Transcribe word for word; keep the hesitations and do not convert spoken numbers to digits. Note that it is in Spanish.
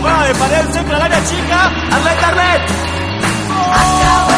jugada de pared, centro al área chica. Arlet, Arlet. Acaba